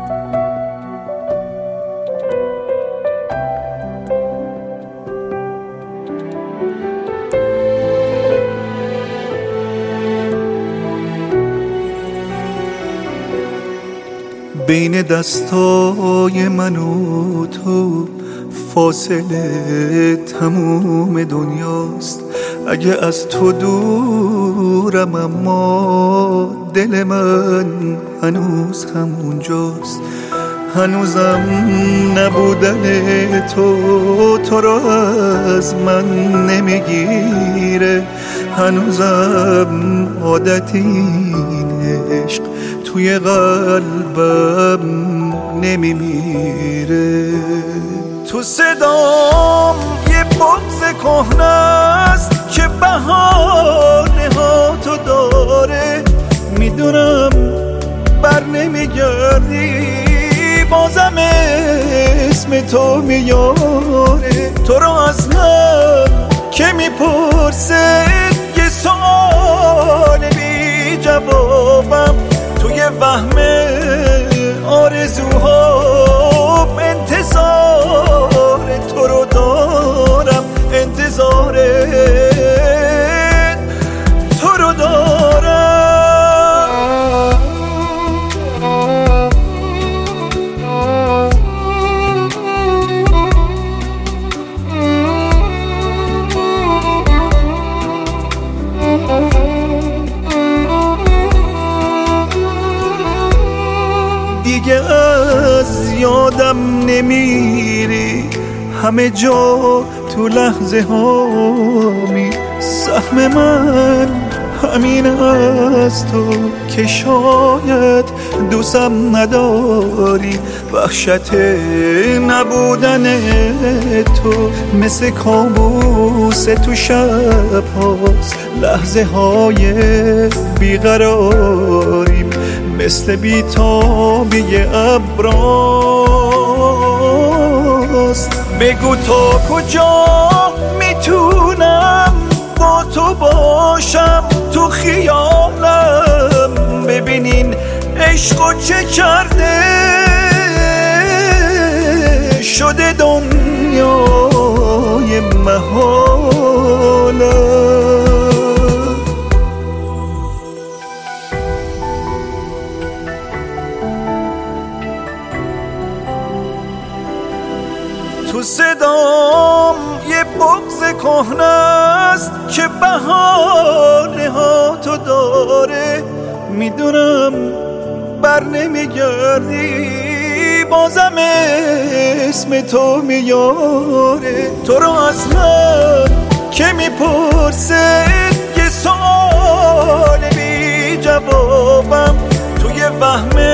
بین دستای من و تو فاصله تموم دنیاست. اگه از تو دورم اما دل من هنوز همونجاست. هنوزم نبودن تو را از من نمیگیره. هنوزم عادت این عشق توی قلبم نمیمیره. تو صدام یه بغض کهنه است که بهانه ها تو داره. میدونم بر نمیگردی بازم اسم تو میاره. تو رو از من که میپرسه یه سوال بی جوابم. توی وهم آرزوها انتظار تو رو دارم. انتظار تو رو دارم. دیگه از یادم نمیری همه جا تو لحظه هامی. سهم من همین از تو که شاید دوستم نداری. وحشت نبودن تو مثل کابوس تو شب هاست. لحظه های بیقراریم مثل بیتابی ابراست. بگو تا کجا میتونم با تو باشم تو خیالم. ببینین عشقو چه کرده شده دنیای محالم. تو صدام یه بغض کهنه است که بهانه ها تو داره. میدونم بر نمیگردی بازم اسم تو میاره. تو رو از من که میپرسه یه سوال بی جوابم. توی وهم